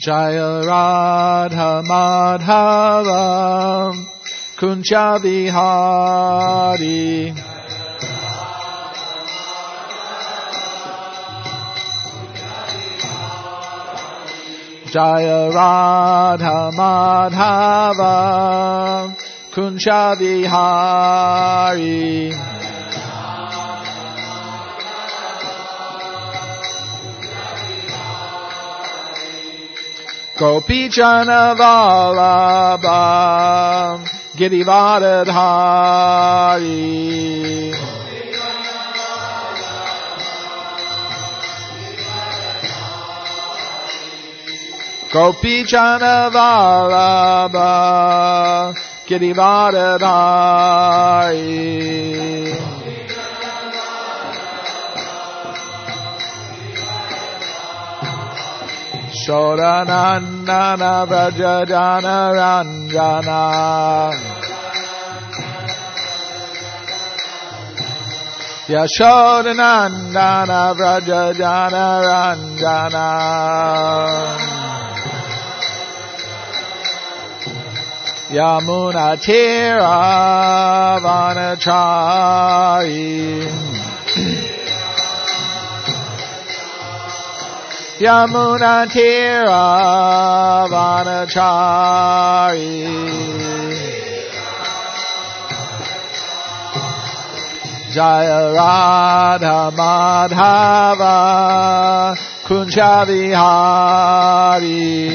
Jaya Radha Madhava Kunja Vihari Jaya Radha Madhava Kunja Vihari Gopi Jana Vallabha Girivardhari Gopi Jana Vallabha Girivardhari Shodanandana Vrajajana Ranjana Yashodanandana Vrajajana Ranjana Yamuna Tira Vanachari Yamuna Tira Vanachari Jaya Radha Madhava Kunja Vihari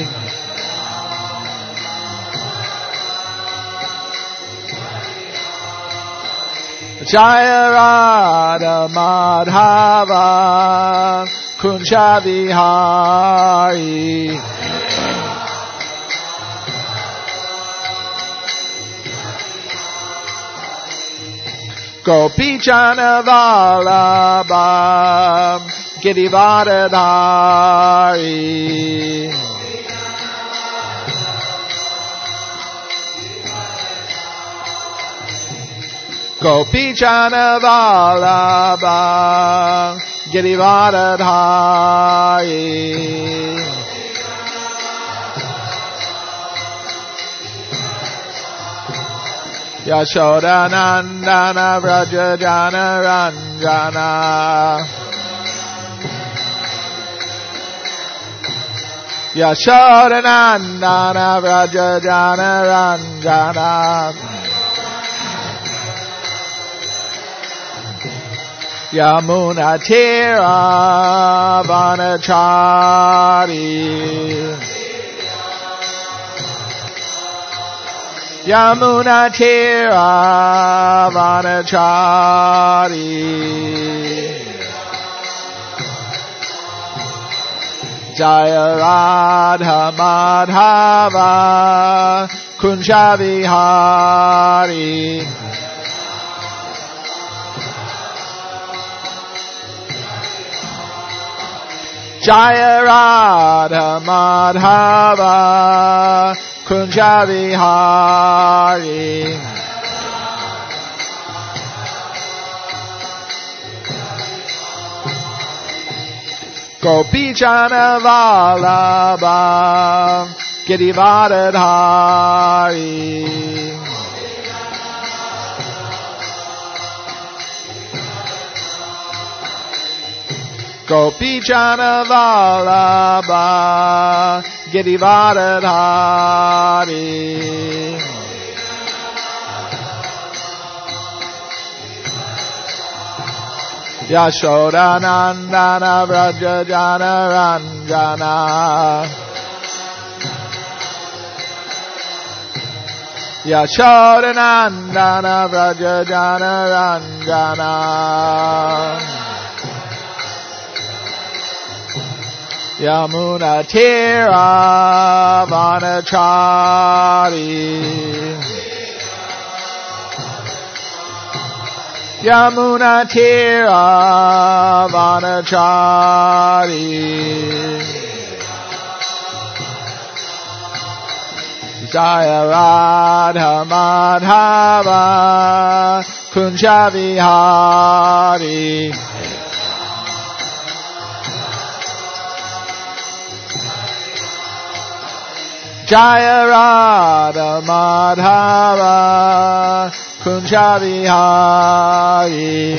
Jaya Radha Madhava Kunja Vihari Gopi Jana Vallabha Girivardhari Gopi Jana Vallabha Girivardhari Yashodanandana Vrajajana Ranjana Yashodanandana Vrajajana Ranjana Yamuna Tira Vanachari Yamuna Tira Vanachari Jaya Radha Madhava Kunja Vihari Jaya Radha Madhava Kunja Vihari Gopi Jana Vallabha Girivardhari Gopi Jana Vallabha Girivardhari Yashodanandana Vrajajana Ranjana Yashodanandana Vrajajana Ranjana Yamuna Tira Vanachari Yamuna Tira Vanachari Jaya Radha Madhava Kunja Vihari Jaya Radha Madhava Kunja Vihari.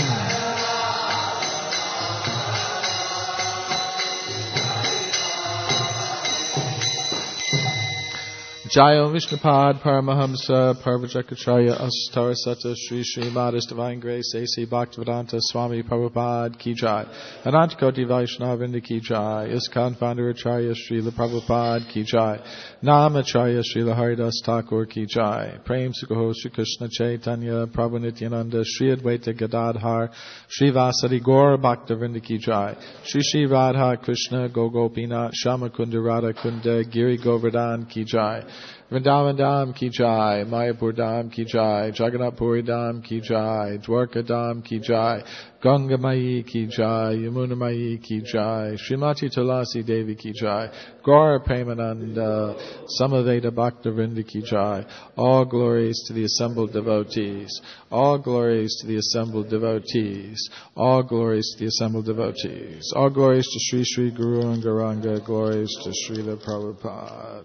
Jaya Vishnupad Paramahamsa Parvajakacharya Astar Sata Sri Sri Madhus Divine Grace A.C. Bhaktivedanta Swami Prabhupada Ki Jai. Anantakoti Vaishnavinda Ki Jai. ISKCON Founder Acharya Srila Prabhupada Ki Jai. Namacharya Srila Haridas Thakur Ki Jai. Prem Sukho Sri Krishna Chaitanya Prabhu Nityananda Sri Advaita Gadadhar Sri Vasadi Gaur Bhaktavinda Ki Jai. Sri Sri Radha Krishna Gogopinath Shama Kunda Radha Kunda Giri Govardhan Ki Jai. Vrindavan Dham Ki Jai, Mayapur Dham Ki Jai, Jagannath Puri Dham Ki Jai, Dwarka Dham Ki Jai, Ganga Mayi Ki Jai, Yamuna Mayi Ki Jai, Srimati Tulasi Devi Ki Jai, Gaura Premananda, Samaveda Bhaktivinoda Ki Jai. All glories to the assembled devotees. All glories to the assembled devotees. All glories to the assembled devotees. All glories to Sri Sri Guru and Gauranga. Glories to Srila Prabhupada.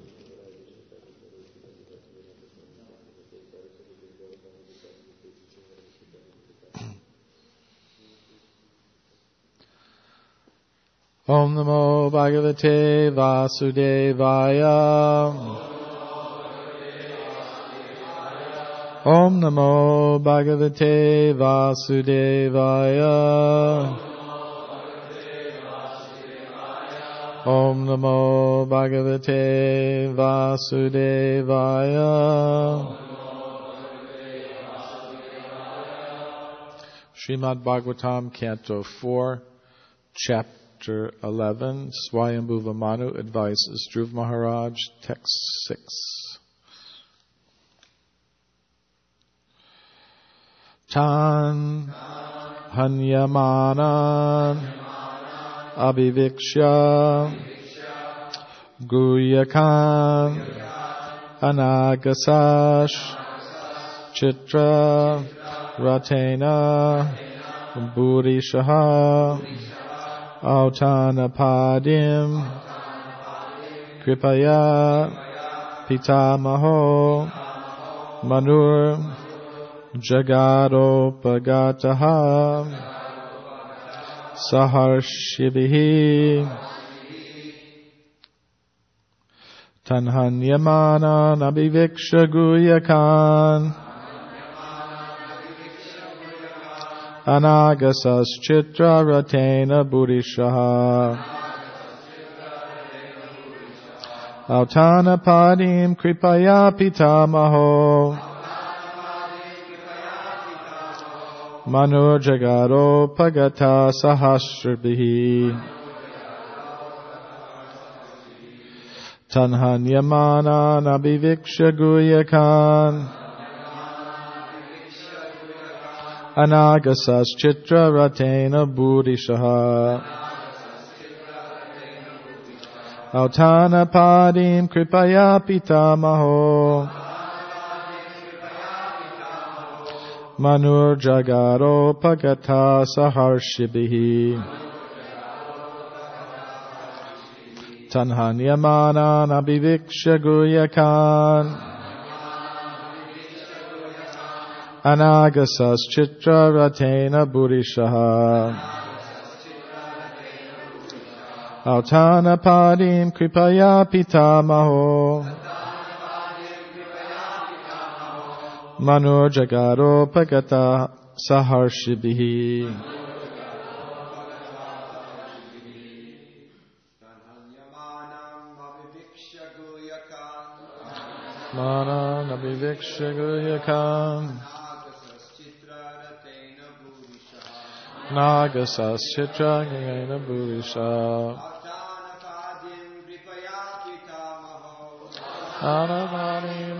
Om Namo Bhagavate Vasudevaya. Om Namo Bhagavate Vasudevaya. Om Namo Bhagavate Vasudevaya. Srimad Bhagavatam, Canto 4, Chapter 11, Swayambhuva Manu advises Dhruv Maharaj, text 6. Tan Hanyamanan Abhiviksha Guyakan Anagasash Chitra Ratena Burishaha Autanapadim Kripaya Pitamaho Manur Jagadopagataha Saharshibihi Tanhanyamana Nabiviksha Guyakan Anagasas Chitra Ratena Burishaha Autana Padim Kripaya Pitamaho Manur Jagaro Pagata Sahasrabihi Tanhanyamana Nabiviksha Guyakan Anagasas Chitra Ratena Burishaha Autana Padim Kripaya Pitamaho Manur Jagaro Pagata Saharshibihi Tanhanyamana Nabiviksha Guyakan Anagasas Chitra Ratena Burishaha Autana Padim Kripaya Pitamaho Manur Jagaro Pagata Saharshibihi Mana Nabiviksha Guyakan Nagasas Chitra Ratena Burishaha Anavanim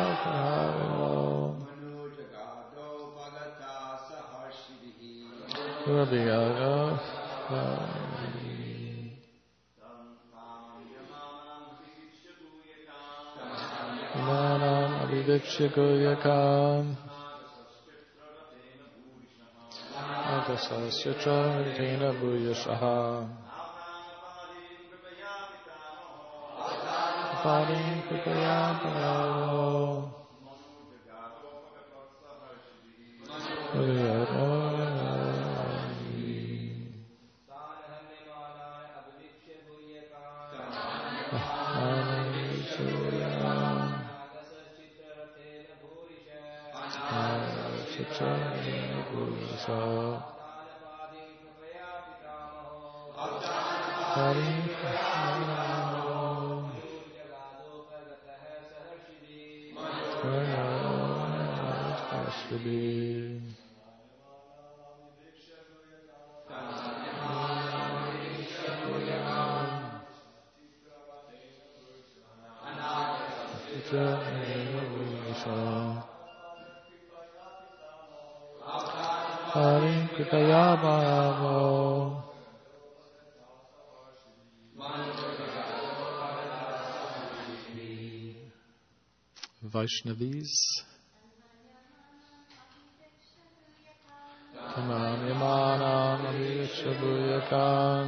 Manam Abhiviksha Guyakan Nagasas Chitra Ratena Burishaha parim kripaya paramo. Parim kripaya paramo. Vaishnavis, Kamanimanam Avikshabhuyakan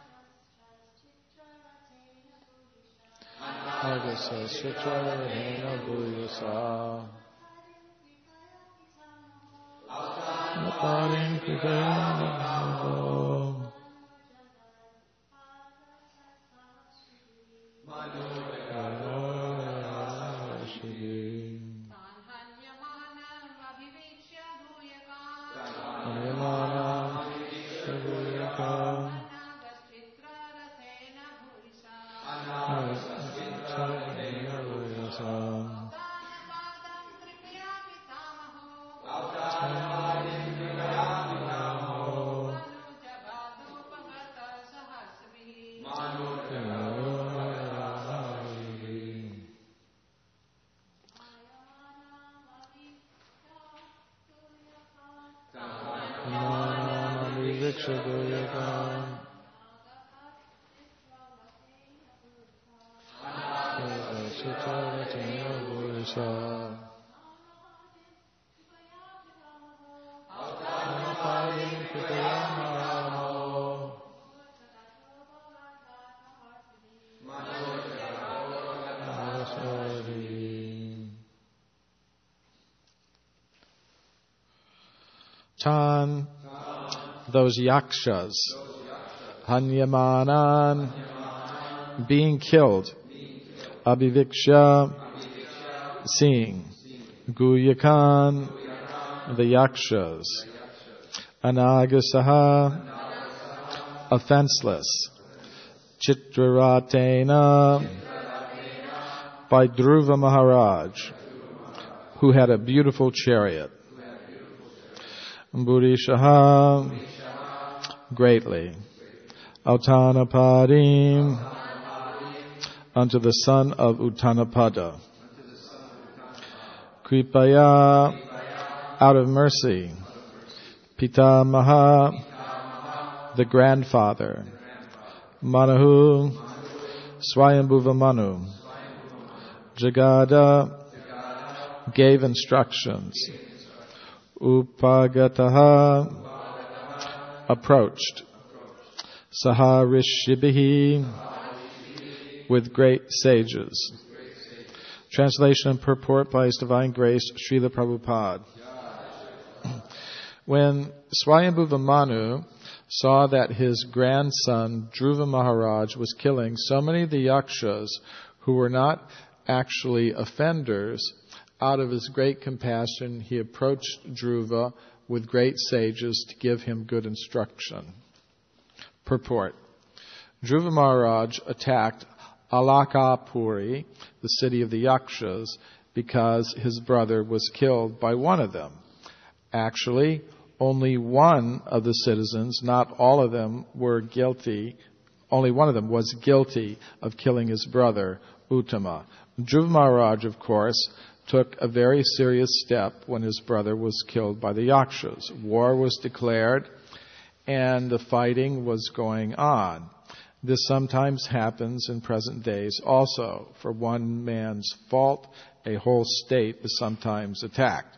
Agasa Sucharena Bhuyasa Parim kripaya paramo. Tan, those yakshas, hanyamanan, being killed, abhiviksha, seeing, guyakan, the yakshas, anagasaha, offenseless, chitraratena, by Dhruva Maharaj, who had a beautiful chariot. Burishaha, greatly. Autanapadim, unto the son of Uttanapada. Kripaya, out of mercy. Pitamaha, the grandfather. Manahu, Swayambhuva Manu. Jagada, gave instructions. Upagataha, approached. Saharishibhihi, with great sages. Translation and purport by His Divine Grace, Srila Prabhupada. When Swayambhuva Manu saw that his grandson, Dhruva Maharaj, was killing so many of the yakshas who were not actually offenders, out of his great compassion, he approached Dhruva with great sages to give him good instruction. Purport. Dhruva Maharaj attacked Alakapuri, the city of the Yakshas, because his brother was killed by one of them. Actually, only one of the citizens, not all of them, were guilty. Only one of them was guilty of killing his brother, Uttama. Dhruva Maharaj, of course, took a very serious step when his brother was killed by the Yakshas. War was declared, and the fighting was going on. This sometimes happens in present days also. For one man's fault, a whole state is sometimes attacked.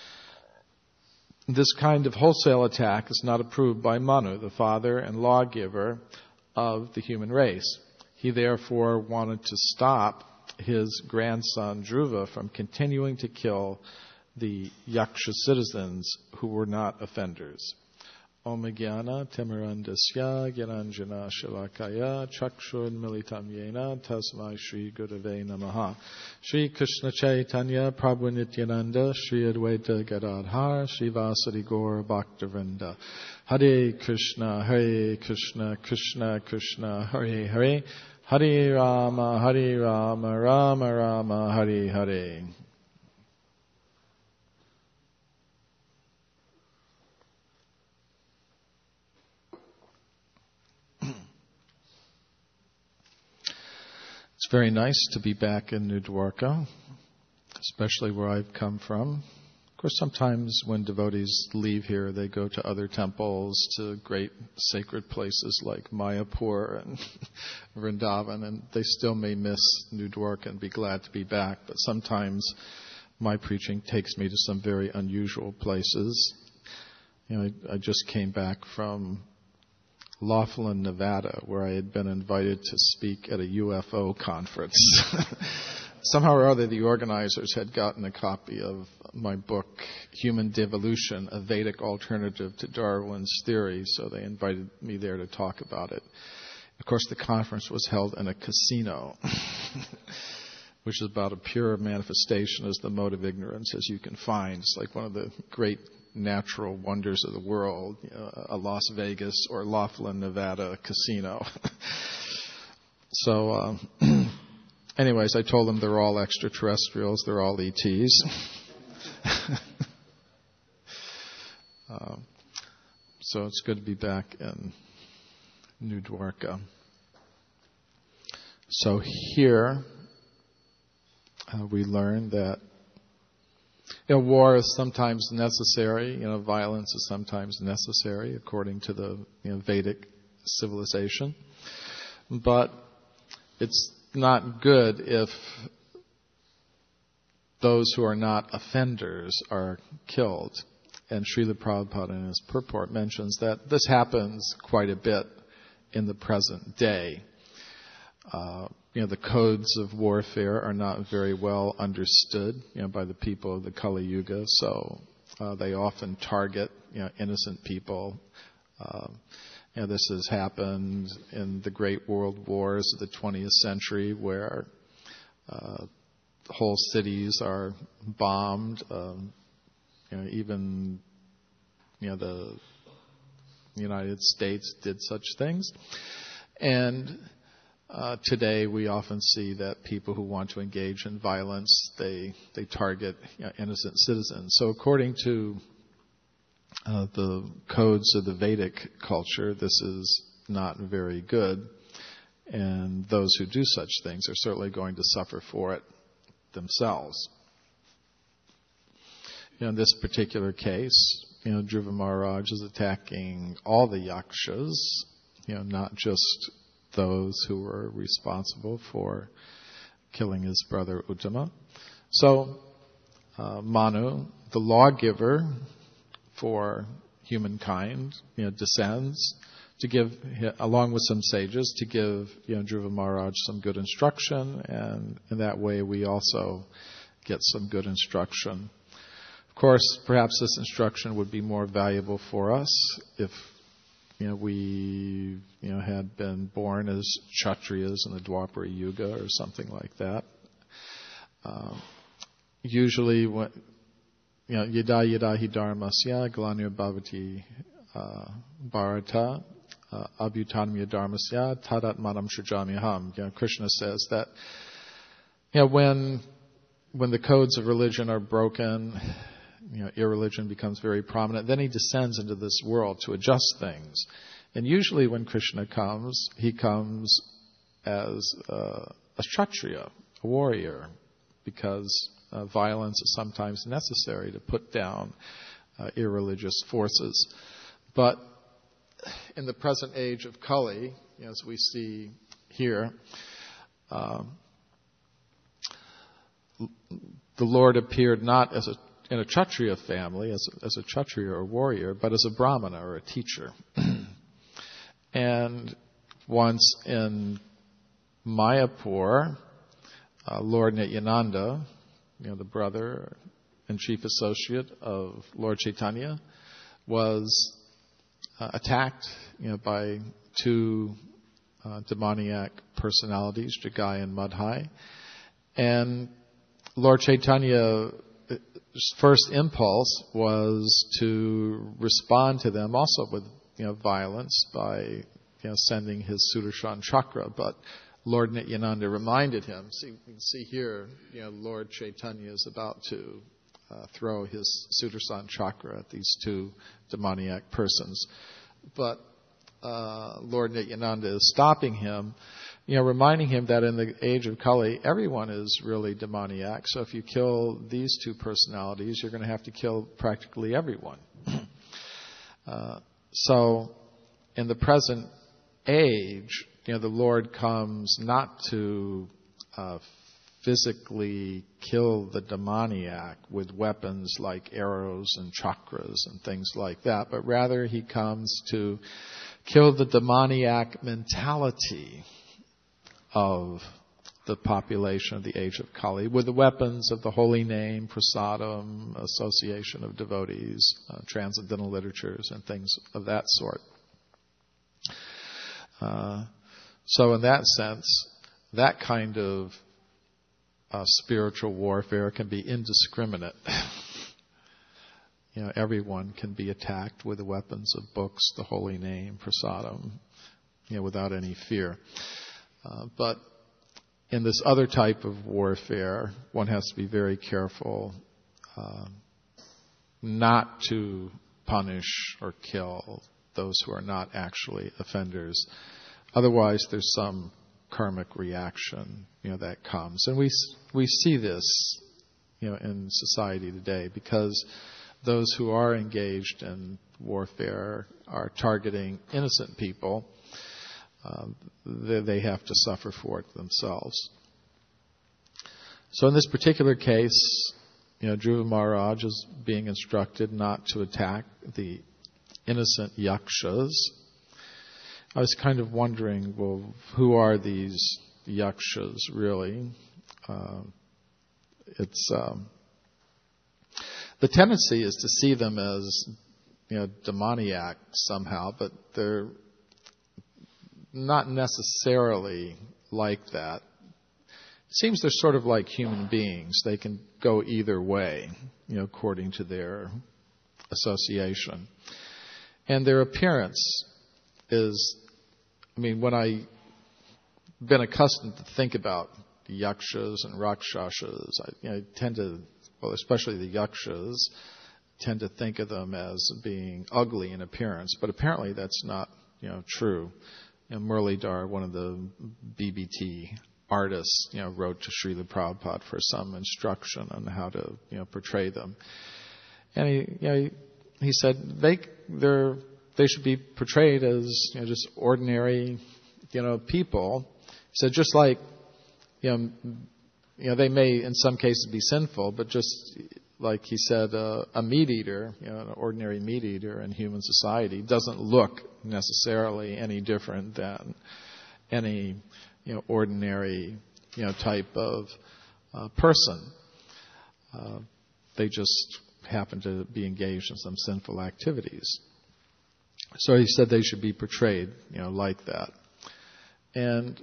This kind of wholesale attack is not approved by Manu, the father and lawgiver of the human race. He therefore wanted to stop his grandson Dhruva from continuing to kill the Yaksha citizens who were not offenders. Om Jnana Timirandasya Gyananjana Shalakaya Chakshur Militam Yena Tasmai Shri Gurave Namaha. Shri Krishna Chaitanya Prabhu Nityananda Shri Advaita Gadadhar Shri Vasari Gaur Bhaktivinoda. Hare Krishna Krishna Krishna Hare Hare Hare Rama Rama Rama Hare Hare. It's very nice to be back in New Dwarka, especially where I've come from. Of course, sometimes when devotees leave here, they go to other temples, to great sacred places like Mayapur and Vrindavan, and they still may miss New Dwarka and be glad to be back. But sometimes my preaching takes me to some very unusual places. I just came back from Laughlin, Nevada, where I had been invited to speak at a UFO conference. Somehow or other, the organizers had gotten a copy of my book, Human Devolution, a Vedic Alternative to Darwin's Theory, so they invited me there to talk about it. Of course, the conference was held in a casino, which is about as pure manifestation as the mode of ignorance as you can find. It's like one of the great natural wonders of the world, a Las Vegas or Laughlin, Nevada casino. So, anyways, I told them they're all extraterrestrials, they're all ETs. So it's good to be back in New Dwarka. So here we learn that war is sometimes necessary. Violence is sometimes necessary according to the Vedic civilization. But it's not good if those who are not offenders are killed. And Srila Prabhupada in his purport mentions that this happens quite a bit in the present day. The codes of warfare are not very well understood, by the people of the Kali Yuga, so they often target, innocent people. This has happened in the great world wars of the 20th century, where whole cities are bombed. Even the United States did such things, and today we often see that people who want to engage in violence, they target innocent citizens. So according to the codes of the Vedic culture, this is not very good, and those who do such things are certainly going to suffer for it themselves. In this particular case, Dhruva Maharaj is attacking all the yakshas, not just those who were responsible for killing his brother Uttama. So Manu, the lawgiver for humankind, descends to give, along with some sages, to give Dhruva Maharaj some good instruction, and in that way we also get some good instruction. Of course, perhaps this instruction would be more valuable for us if we had been born as Kshatriyas in the Dwapara Yuga or something like that. Usually, when yada yada hi dharmasya glanir bhavati bharata abhutanmya dharmasya tadat manam shrujamyaham. Krishna says that when the codes of religion are broken, irreligion becomes very prominent. Then he descends into this world to adjust things. And usually when Krishna comes, he comes as a Kshatriya, a warrior, because violence is sometimes necessary to put down irreligious forces. But in the present age of Kali, as we see here, the Lord appeared not in a Kshatriya family, as a Kshatriya or warrior, but as a Brahmana or a teacher. And once in Mayapur, Lord Nityananda, the brother and chief associate of Lord Chaitanya, was attacked, by two demoniac personalities, Jagai and Madhai. And Lord Chaitanya's first impulse was to respond to them also with, violence by, sending his Sudarshan chakra. But Lord Nityananda reminded him. See, you can see here, Lord Chaitanya is about to throw his Sudarshan chakra at these two demoniac persons. But Lord Nityananda is stopping him, reminding him that in the age of Kali, everyone is really demoniac. So if you kill these two personalities, you're going to have to kill practically everyone. So in the present age, the Lord comes not to physically kill the demoniac with weapons like arrows and chakras and things like that, but rather he comes to kill the demoniac mentality of the population of the age of Kali with the weapons of the holy name, prasadam, association of devotees, transcendental literatures, and things of that sort. So in that sense, that kind of spiritual warfare can be indiscriminate. Everyone can be attacked with the weapons of books, the holy name, prasadam, without any fear. But in this other type of warfare, one has to be very careful not to punish or kill those who are not actually offenders. Otherwise, there's some karmic reaction, that comes. And we see this, in society today, because those who are engaged in warfare are targeting innocent people. They have to suffer for it themselves. So in this particular case, Dhruva Maharaj is being instructed not to attack the innocent yakshas. I was kind of wondering, well, who are these yakshas really? The tendency is to see them as, demoniac somehow, but they're not necessarily like that. It seems they're sort of like human beings. They can go either way, according to their association. And their appearance is, when I've been accustomed to think about the yakshas and rakshasas, I tend to, especially the yakshas, tend to think of them as being ugly in appearance. But apparently that's not, true. Muralidhar, one of the BBT artists, wrote to Srila Prabhupada for some instruction on how to, portray them. And he said they should be portrayed as, just ordinary, people. He said just like, they may in some cases be sinful, but just like he said, a meat eater, an ordinary meat eater in human society doesn't look necessarily any different than any, ordinary, type of person. They just happen to be engaged in some sinful activities. So he said they should be portrayed, like that. And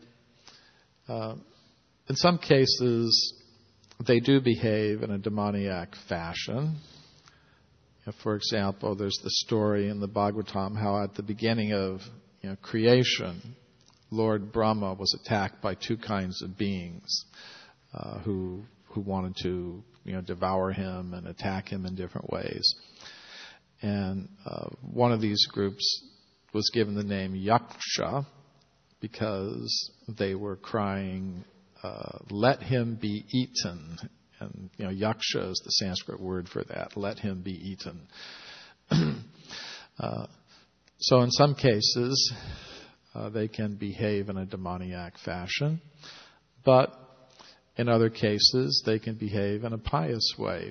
in some cases, they do behave in a demoniac fashion. For example, there's the story in the Bhagavatam how at the beginning of creation, Lord Brahma was attacked by two kinds of beings who wanted to devour him and attack him in different ways. And one of these groups was given the name Yaksha because they were crying, let him be eaten. And, yaksha is the Sanskrit word for that. Let him be eaten. So in some cases, they can behave in a demoniac fashion. But in other cases, they can behave in a pious way.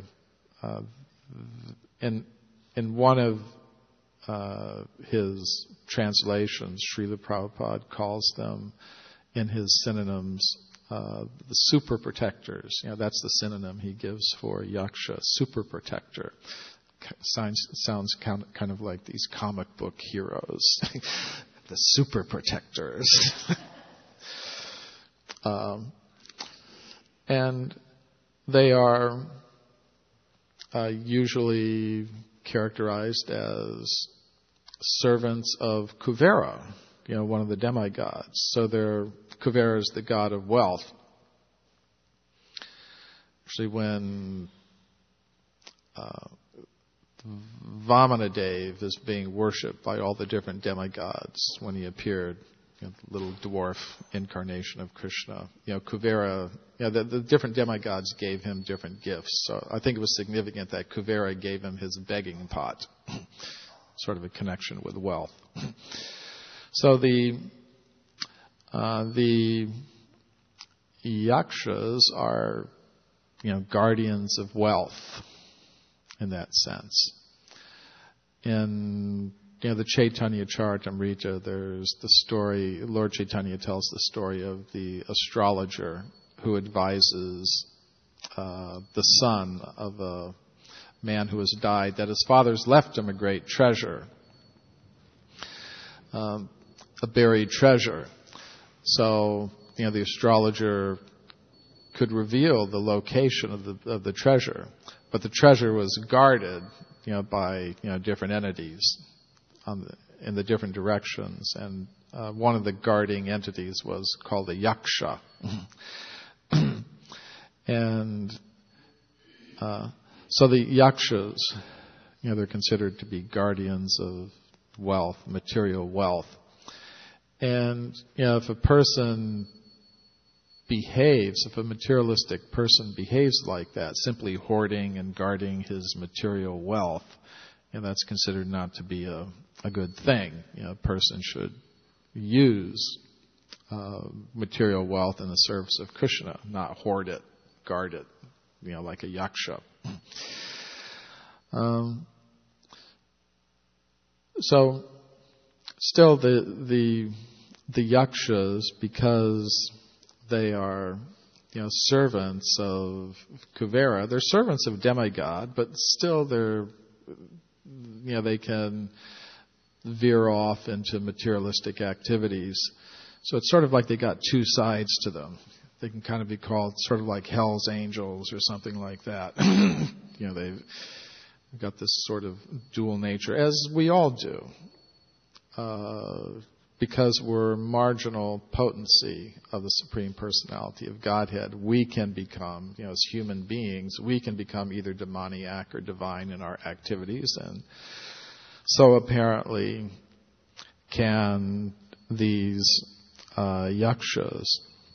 In one of his translations, Srila Prabhupada calls them in his synonyms the super protectors. That's the synonym he gives for yaksha, super protector. Sounds kind of like these comic book heroes, the super protectors. And they are usually characterized as servants of Kuvera, one of the demigods. So Kuvera is the god of wealth. Actually, when Vamanadeva is being worshipped by all the different demigods when he appeared, the little dwarf incarnation of Krishna, Kuvera, the different demigods gave him different gifts. So I think it was significant that Kuvera gave him his begging pot, sort of a connection with wealth. So the yakshas are, guardians of wealth in that sense. In the Chaitanya Charitamrita, there's the story, Lord Chaitanya tells the story of the astrologer who advises the son of a man who has died that his father's left him a great treasure, a buried treasure. So, the astrologer could reveal the location of the treasure, but the treasure was guarded, by different entities in the different directions, and one of the guarding entities was called a yaksha. And so the yakshas, they're considered to be guardians of wealth, material wealth. And if a person if a materialistic person behaves like that, simply hoarding and guarding his material wealth, that's considered not to be a good thing. A person should use material wealth in the service of Krishna, not hoard it, guard it, like a yaksha. So, still the yakshas, because they are, servants of Kuvera. They're servants of demigod, but still they can veer off into materialistic activities. So it's sort of like they got two sides to them. They can kind of be called sort of like Hell's Angels or something like that. They've got this sort of dual nature, as we all do. Because we're marginal potency of the Supreme Personality of Godhead, we can become, as human beings, we can become either demoniac or divine in our activities. And so apparently can these yakshas.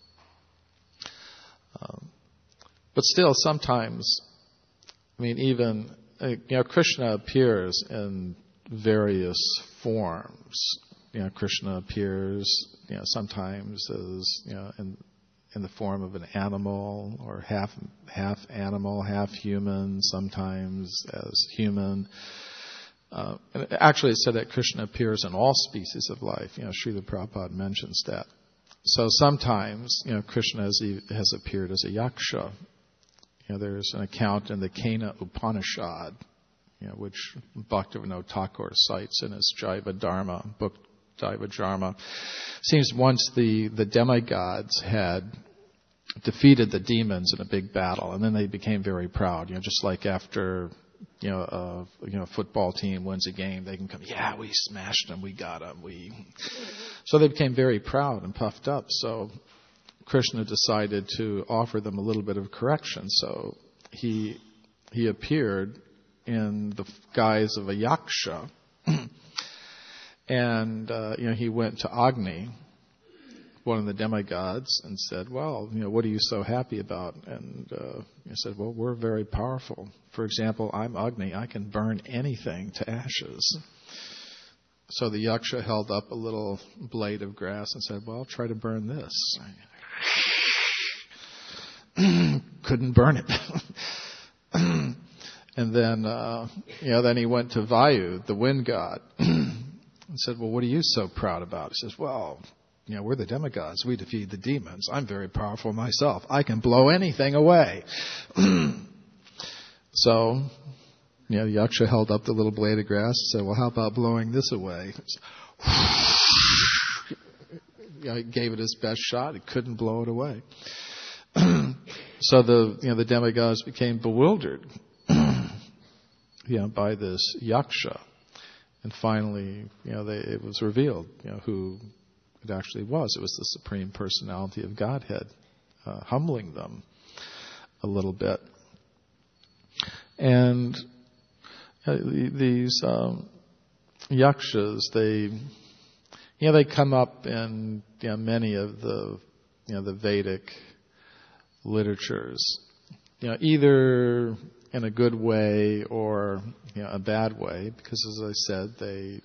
But still, sometimes, even, Krishna appears in various forms. Krishna appears, sometimes as, in the form of an animal, or half animal, half human, sometimes as human. And actually, it's said that Krishna appears in all species of life. Srila Prabhupada mentions that. So sometimes, Krishna has appeared as a yaksha. There's an account in the Kena Upanishad, which Bhaktivinoda Thakur cites in his Jaiva Dharma book. Jaiva Dharma. Seems once the demigods had defeated the demons in a big battle, and then they became very proud. Just like after a football team wins a game, they can come, we smashed them, we got them, So they became very proud and puffed up. So Krishna decided to offer them a little bit of correction. So he appeared in the guise of a yaksha. And, he went to Agni, one of the demigods, and said, well, what are you so happy about? And he said, well, we're very powerful. For example, I'm Agni. I can burn anything to ashes. So the yaksha held up a little blade of grass and said, well, try to burn this. Couldn't burn it. And then, then he went to Vayu, the wind god. And said, well, what are you so proud about? He says, well, we're the demigods. We defeat the demons. I'm very powerful myself. I can blow anything away. So, Yaksha held up the little blade of grass and said, well, how about blowing this away? He gave it his best shot. He couldn't blow it away. So the demigods became bewildered, by this Yaksha. And finally, it was revealed, who it actually was. It was the Supreme Personality of Godhead, humbling them a little bit. And these Yakshas, they come up in many of the Vedic literatures, either in a good way or a bad way, because as I said, they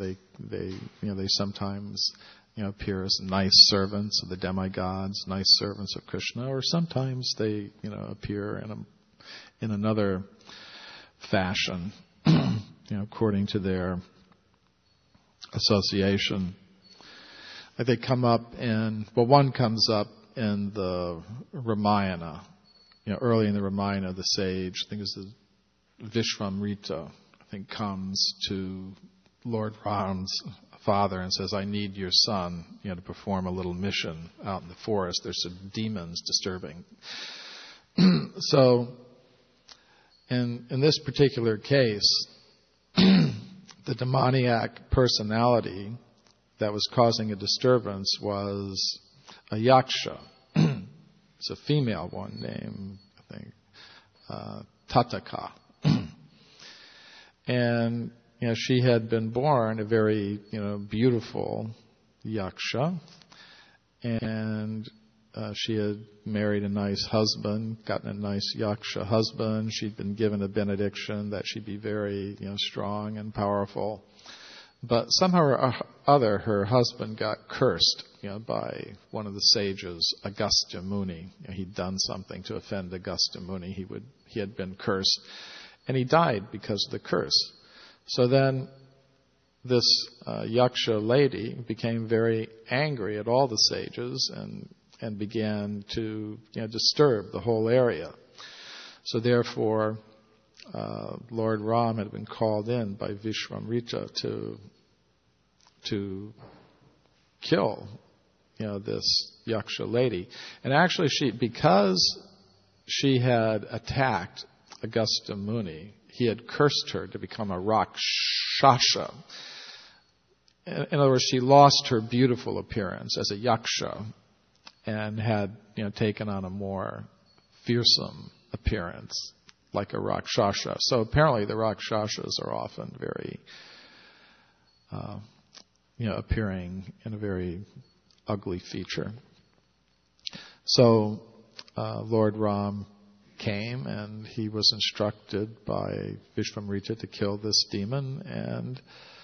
sometimes appear as nice servants of the demigods, nice servants of Krishna, or sometimes they appear in another fashion, according to their association. They come up one comes up in the Ramayana. Early in the Ramayana, the sage, I think it was the Vishvamrita, comes to Lord Ram's father and says, I need your son, to perform a little mission out in the forest. There's some demons disturbing. So, in this particular case, the demoniac personality that was causing a disturbance was a Yaksha. It's a female one named, Tataka. And, she had been born a very, beautiful Yaksha. And she had married a nice husband, gotten a nice Yaksha husband. She'd been given a benediction that she'd be very, strong and powerful. But somehow or other, her husband got cursed, by one of the sages, Agastya Muni. He'd done something to offend Agastya Muni. He had been cursed, and he died because of the curse. So then, this Yaksha lady became very angry at all the sages and began to disturb the whole area. So therefore, Lord Ram had been called in by Vishvamrita to kill, this Yaksha lady. And actually, because she had attacked Agastya Muni, he had cursed her to become a Rakshasa. In other words, she lost her beautiful appearance as a Yaksha and had, taken on a more fearsome appearance, like a Rakshasa. So apparently the Rakshasas are often very, appearing in a very ugly feature. So Lord Ram came and he was instructed by Vishvamrita to kill this demon. And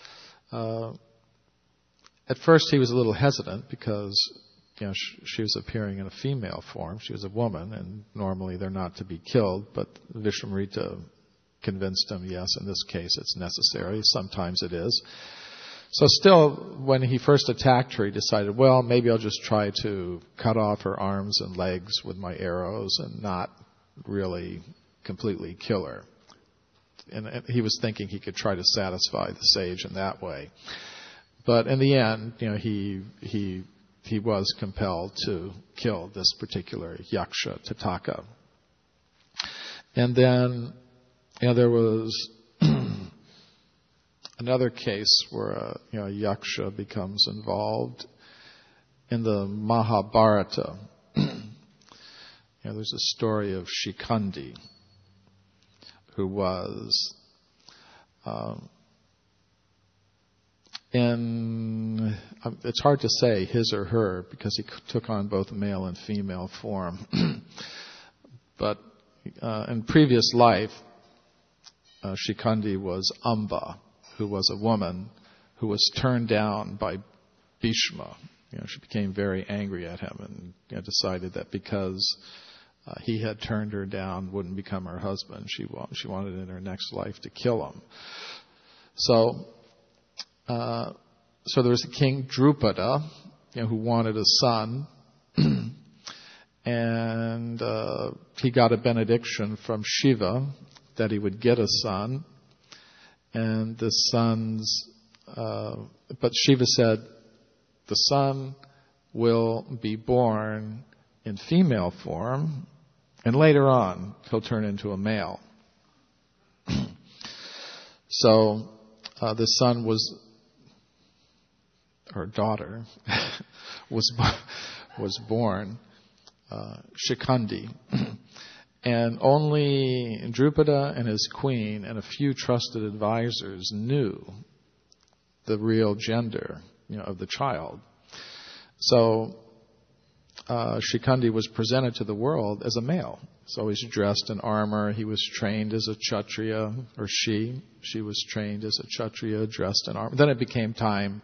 at first he was a little hesitant because she was appearing in a female form. She was a woman, and normally they're not to be killed. But Vishvamrita convinced him, yes, in this case it's necessary. Sometimes it is. So still, when he first attacked her, he decided, well, maybe I'll just try to cut off her arms and legs with my arrows and not really completely kill her. And he was thinking he could try to satisfy the sage in that way. But in the end, he was compelled to kill this particular Yaksha, Tataka. And then, there was another case where a Yaksha becomes involved in the Mahabharata. There's a story of Shikandi, who was it's hard to say his or her because he took on both male and female form. But in previous life, Shikandi was Amba, who was a woman who was turned down by Bhishma. She became very angry at him and decided that because he had turned her down, wouldn't become her husband, she wanted in her next life to kill him. So there was a king Drupada, who wanted a son. And he got a benediction from Shiva that he would get a son. And the son's, but Shiva said, the son will be born in female form, and later on he'll turn into a male. So the son was, or daughter, was born, Shikandi. And only Drupada and his queen and a few trusted advisors knew the real gender, of the child. So Shikandi was presented to the world as a male. So he's dressed in armor. He was trained as a Kshatriya, or she was trained as a Kshatriya, dressed in armor. Then it became time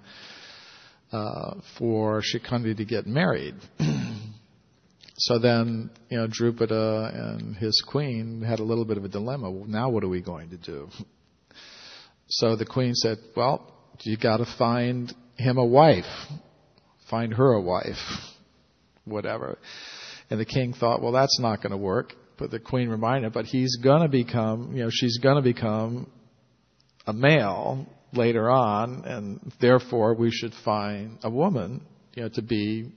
for Shikandi to get married. So then, Drupada and his queen had a little bit of a dilemma. Well, now what are we going to do? So the queen said, well, you got to find him a wife. Find her a wife. Whatever. And the king thought, well, that's not going to work. But the queen reminded him, but he's going to become, she's going to become a male later on, and therefore we should find a woman, to be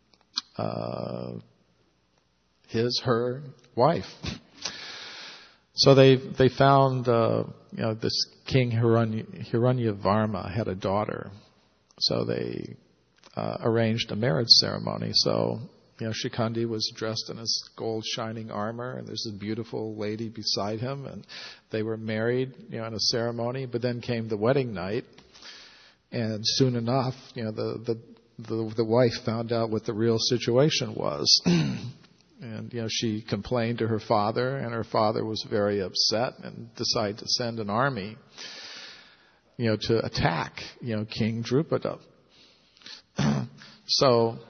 her wife. So they found, this king Hiranyavarma had a daughter. So they arranged a marriage ceremony. So, Shikandi was dressed in his gold shining armor, and there's a beautiful lady beside him, and they were married, in a ceremony. But then came the wedding night, and soon enough, the wife found out what the real situation was. And, she complained to her father, and her father was very upset and decided to send an army, to attack, King Drupada. So,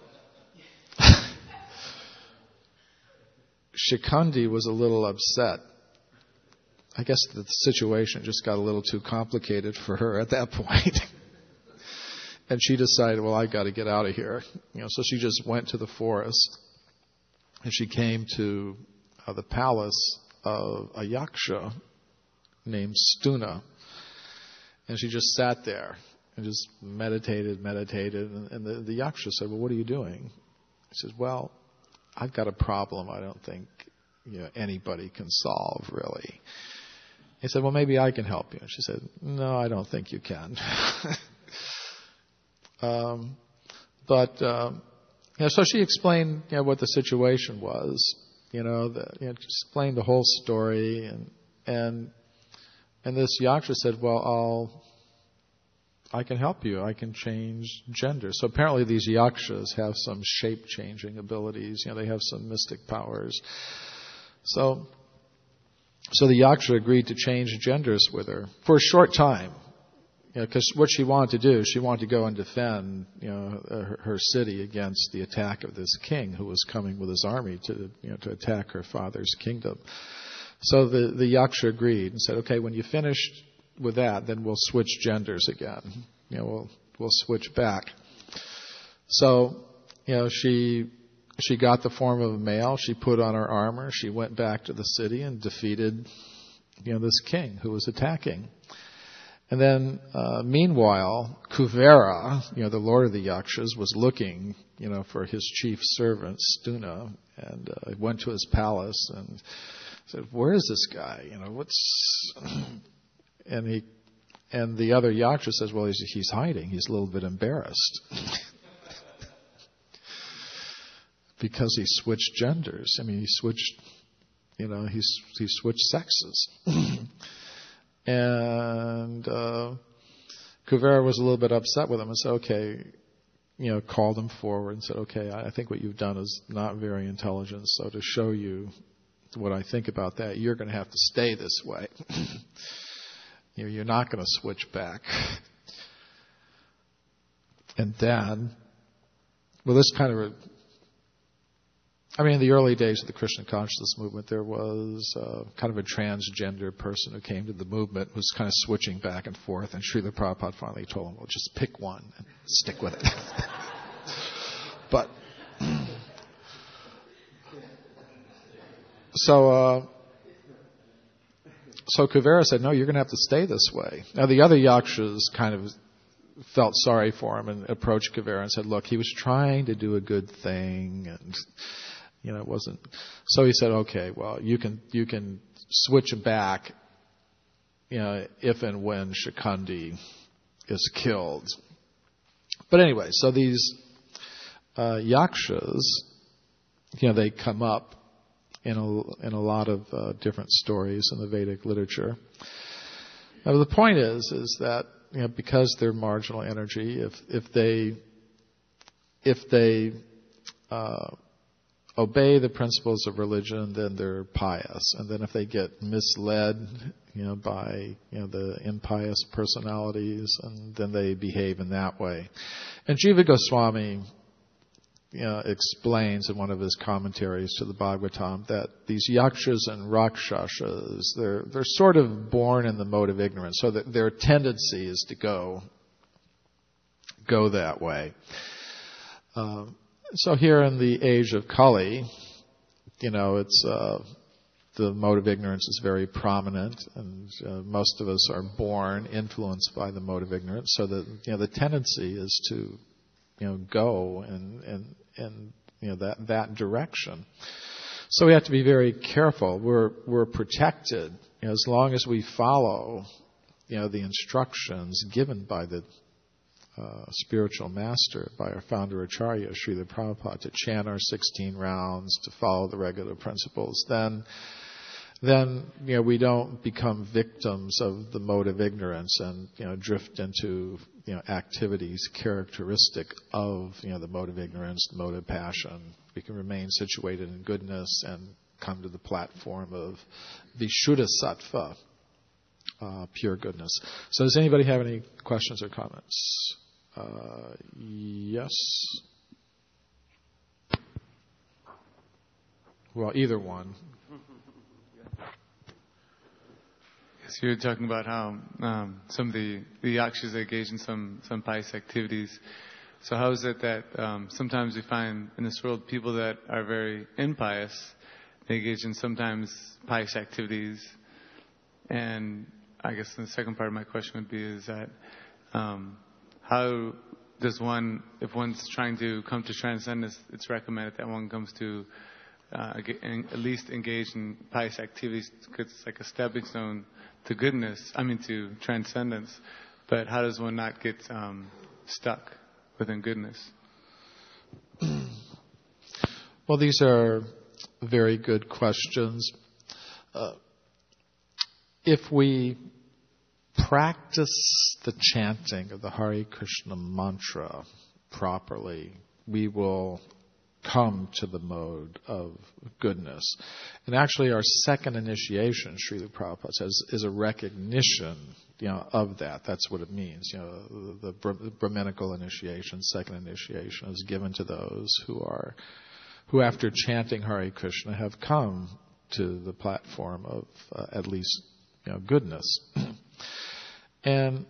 Shikandi was a little upset. I guess the situation just got a little too complicated for her at that point. And she decided, well, I got to get out of here. So she just went to the forest. And she came to the palace of a yaksha named Stuna. And she just sat there and just meditated. And the yaksha said, well, what are you doing? He says, well, I've got a problem I don't think anybody can solve, really. He said, well, maybe I can help you. And she said, no, I don't think you can. So she explained, what the situation was, explained the whole story, and this yaksha said, well, I can help you. I can change gender. So apparently these yakshas have some shape-changing abilities. They have some mystic powers. So the yaksha agreed to change genders with her for a short time. Because what she wanted to do, she wanted to go and defend, her city against the attack of this king who was coming with his army to attack her father's kingdom. So the yaksha agreed and said, okay, when you finish with that, then we'll switch genders again. We'll switch back. So, she got the form of a male. She put on her armor. She went back to the city and defeated, this king who was attacking. And then, meanwhile, Kuvera, the lord of the yakshas, was looking, for his chief servant, Stuna, and went to his palace and said, where is this guy? And the other yaksha says, well, he's hiding. He's a little bit embarrassed. Because he switched genders. He switched, he switched sexes. And Kuvera was a little bit upset with him and said, okay, called him forward and said, okay, I think what you've done is not very intelligent. So to show you what I think about that, you're going to have to stay this way. You're not going to switch back. And then, this kind of in the early days of the Krishna consciousness movement, there was kind of a transgender person who came to the movement, was kind of switching back and forth, and Srila Prabhupada finally told him, well, just pick one and stick with it. But so Kuvera said, no, you're going to have to stay this way. Now the other yakshas kind of felt sorry for him and approached Kuvera and said, look, he was trying to do a good thing, and it wasn't. So he said, okay, well, you can switch back, if and when Shikundi is killed. But anyway, so these yakshas, they come up in a lot of different stories in the Vedic literature. Now, the point is that because they're marginal energy, if they obey the principles of religion, then they're pious. And then if they get misled, by the impious personalities, and then they behave in that way. And Jiva Goswami explains in one of his commentaries to the Bhagavatam that these yakshas and rakshasas, they're sort of born in the mode of ignorance, so that their tendency is to go that way. So here in the age of Kali, it's the mode of ignorance is very prominent, and most of us are born influenced by the mode of ignorance. So that the tendency is to go and that direction. So we have to be very careful. We're protected as long as we follow the instructions given by the spiritual master, by our founder Acharya Srila Prabhupada, to chant our 16 rounds, to follow the regular principles. Then we don't become victims of the mode of ignorance and drift into activities characteristic of the mode of ignorance, the mode of passion. We can remain situated in goodness and come to the platform of Vishuddha Sattva, pure goodness. So does anybody have any questions or comments? Yes. Well, either one. So you were talking about how some of the yakshas engage in some pious activities. So how is it that sometimes we find in this world people that are very impious, they engage in sometimes pious activities? And I guess the second part of my question would be is that how does one, if one's trying to come to transcendence, it's recommended that one comes to at least engage in pious activities, because it's like a stepping stone to goodness, to transcendence. But how does one not get stuck within goodness? Well, these are very good questions. If we practice the chanting of the Hare Krishna mantra properly, we will come to the mode of goodness. And actually our second initiation, Srila Prabhupada says, is a recognition, of that. That's what it means. The Brahminical initiation, second initiation, is given to those who after chanting Hare Krishna have come to the platform of at least, goodness. And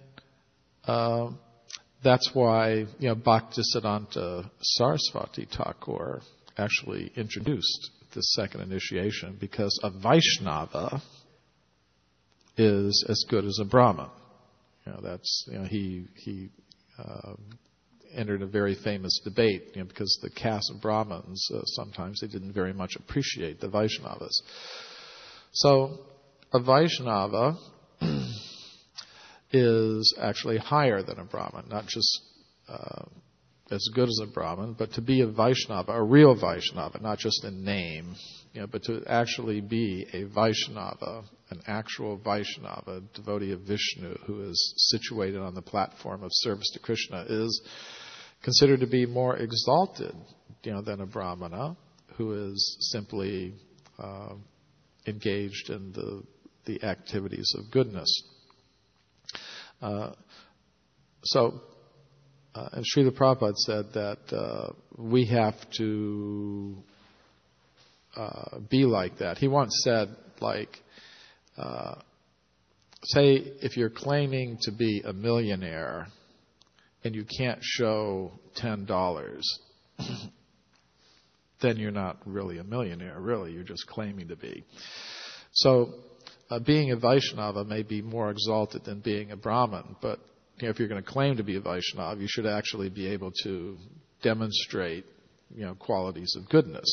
that's why, Bhaktisiddhanta Saraswati Thakur actually introduced the second initiation, because a Vaishnava is as good as a Brahmin. He entered a very famous debate, because the caste of Brahmins, sometimes they didn't very much appreciate the Vaishnavas. So a Vaishnava is actually higher than a Brahmin, not just as good as a Brahmin, but to be a Vaishnava, a real Vaishnava, not just in name, but to actually be a Vaishnava, an actual Vaishnava, devotee of Vishnu, who is situated on the platform of service to Krishna, is considered to be more exalted, than a Brahmana, who is simply engaged in the activities of goodness. And Srila Prabhupada said that we have to be like that. He once said, say if you're claiming to be a millionaire and you can't show $10, then you're not really a millionaire, really. You're just claiming to be. So being a Vaishnava may be more exalted than being a Brahmin, but if you're going to claim to be a Vaishnava, you should actually be able to demonstrate qualities of goodness.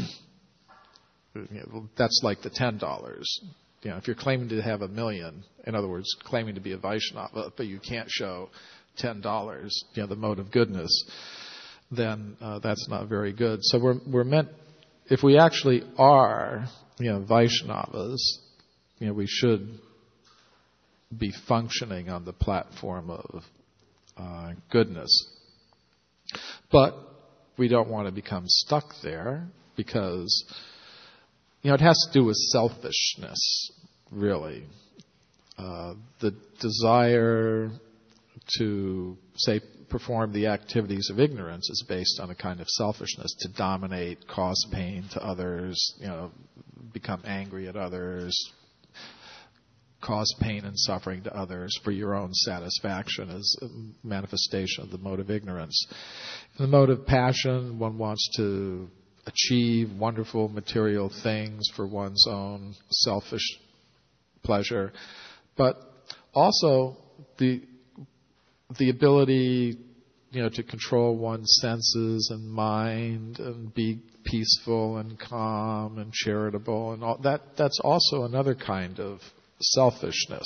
That's like the $10. If you're claiming to have $1 million, in other words, claiming to be a Vaishnava, but you can't show $10, the mode of goodness, then that's not very good. So we're meant, if we actually are, Vaishnavas, we should be functioning on the platform of goodness. But we don't want to become stuck there because, it has to do with selfishness, really. The desire to, say, perform the activities of ignorance is based on a kind of selfishness, to dominate, cause pain to others, become angry at others, cause pain and suffering to others for your own satisfaction as a manifestation of the mode of ignorance. In the mode of passion, one wants to achieve wonderful material things for one's own selfish pleasure, but also the ability, to control one's senses and mind and be peaceful and calm and charitable and all that. That's also another kind of selfishness.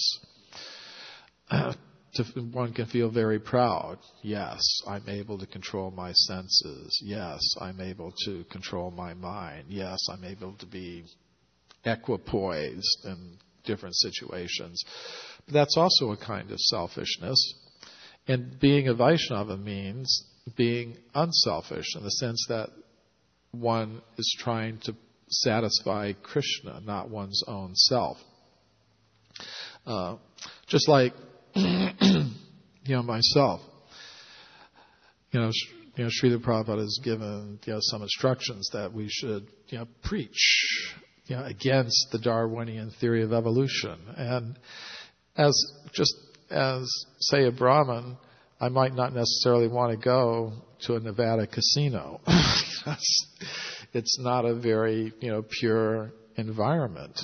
One can feel very proud. Yes, I'm able to control my senses. Yes, I'm able to control my mind. Yes, I'm able to be equipoised in different situations. But that's also a kind of selfishness. And being a Vaishnava means being unselfish in the sense that one is trying to satisfy Krishna, not one's own self. Just like, myself, Srila Prabhupada has given, some instructions that we should, preach, against the Darwinian theory of evolution. And as say a Brahmin, I might not necessarily want to go to a Nevada casino. It's not a very, pure environment.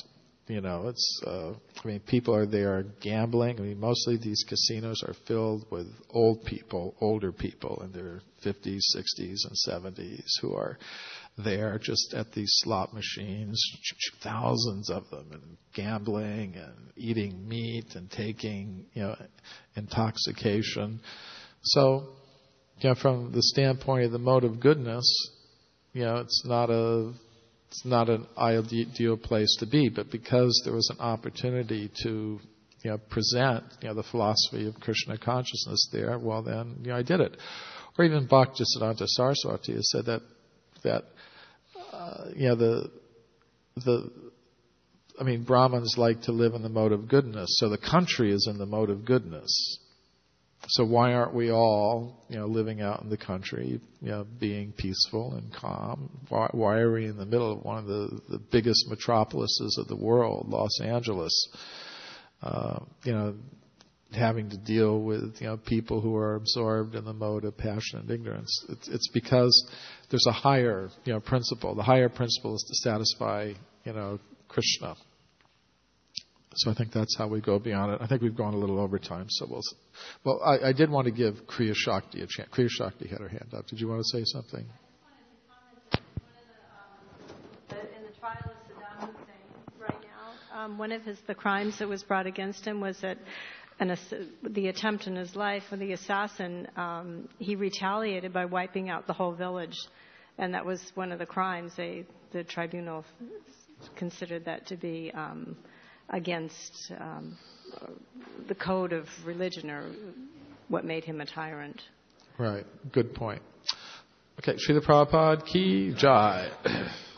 People are there gambling. Mostly these casinos are filled with older people in their 50s, 60s, and 70s who are there just at these slot machines, thousands of them, and gambling and eating meat and taking, intoxication. So, from the standpoint of the mode of goodness, it's not an ideal place to be, but because there was an opportunity to, present, the philosophy of Krishna consciousness there, well then, I did it. Or even Bhaktisiddhanta Saraswati has said that Brahmins like to live in the mode of goodness, so the country is in the mode of goodness. So why aren't we all, living out in the country, being peaceful and calm? Why are we in the middle of one of the biggest metropolises of the world, Los Angeles, having to deal with, people who are absorbed in the mode of passion and ignorance? It's because there's a higher, principle. The higher principle is to satisfy, Krishna. So I think that's how we go beyond it. I think we've gone a little over time, so I did want to give Kriya Shakti a chance. Kriya Shakti had her hand up. Did you want to say something? I just wanted to comment in the trial of Saddam Hussein right now, one of the crimes that was brought against him was that the attempt in his life for the assassin, he retaliated by wiping out the whole village, and that was one of the crimes. The tribunal considered that to be against the code of religion, or what made him a tyrant. Right. Good point. Okay. Srila Prabhupada Ki Jai.